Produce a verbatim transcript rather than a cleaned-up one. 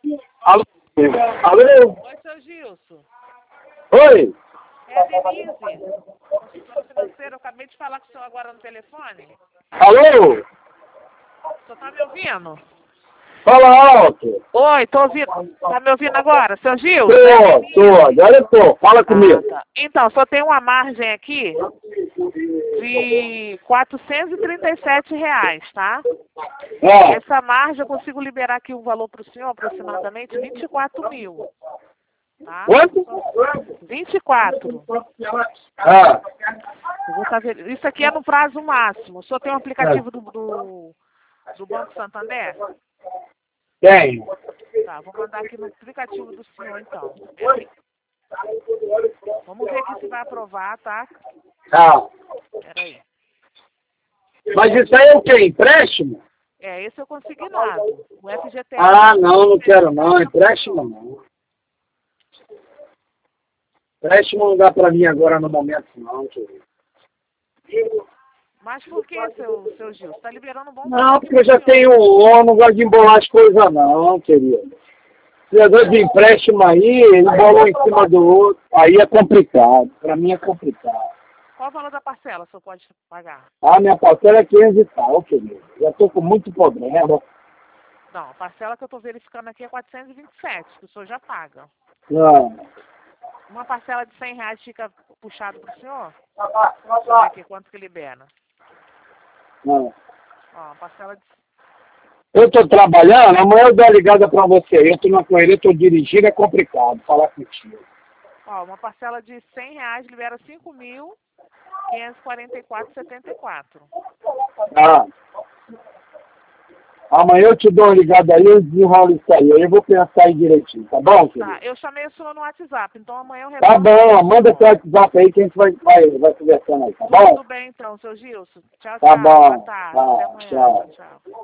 Alô? Alô? Oi, seu Gilson. Oi? É Denise, consultora financeira. Eu acabei de falar com o senhor agora no telefone. Alô? O senhor tá me ouvindo? Fala alto. Oi, tô ouvindo. Tá me ouvindo agora, seu Gilson? Tô, tô, agora eu tô. Fala comigo. Ah, tá. Então, só tem uma margem aqui de quatrocentos e trinta e sete reais, tá? Ah, Essa margem eu consigo liberar aqui um valor para o senhor, aproximadamente vinte e quatro mil, tá? quanto? vinte e quatro. Ah, Eu vou fazer. Isso aqui é no prazo máximo. O senhor tem um aplicativo do, do, do Banco Santander? tem. Tá, vou mandar aqui no aplicativo do senhor, então. Peraí. Vamos ver aqui se vai aprovar, tá? Ah, Peraí. mas isso aí é o quê? Empréstimo? É, esse eu consignado. O F G T S. Ah, não, não quero não. Empréstimo não. Empréstimo não dá pra mim agora no momento não, querido. Mas por que, seu, seu Gil? Você tá liberando um bom Não, valor porque eu pro já senhor. tenho um, eu não gosto de embolar as coisas não, querido. Precisador de empréstimo aí, embolou em cima do outro, aí é complicado. Pra mim é complicado. Qual o valor da parcela o senhor pode pagar? A minha parcela é quinhentos e tal, querido. Já tô com muito problema. Não, a parcela que eu tô verificando aqui é quatrocentos e vinte e sete, que o senhor já paga. Não. Uma parcela de cem reais fica puxado pro senhor? Deixa eu ver aqui quanto que libera. Não. Ó, uma parcela de... Eu tô trabalhando, amanhã eu dou a ligada pra você. Eu tô na correria, eu tô dirigindo, é complicado falar contigo. Ó, uma parcela de cem reais libera cinco mil quinhentos e quarenta e quatro reais e setenta e quatro centavos. Ah. Amanhã eu te dou uma ligada aí, eu desenrolo isso aí. Aí eu vou pensar aí direitinho, tá bom, querido? Tá, eu chamei o senhor no WhatsApp, então amanhã eu Tá retorno. bom, manda seu WhatsApp aí que a gente vai, vai, vai conversando aí, tá bom? Tudo bem então, seu Gilson. Tchau, Tá tchau. Boa bom. tarde. Tá, Até amanhã. tchau. Tchau, tchau.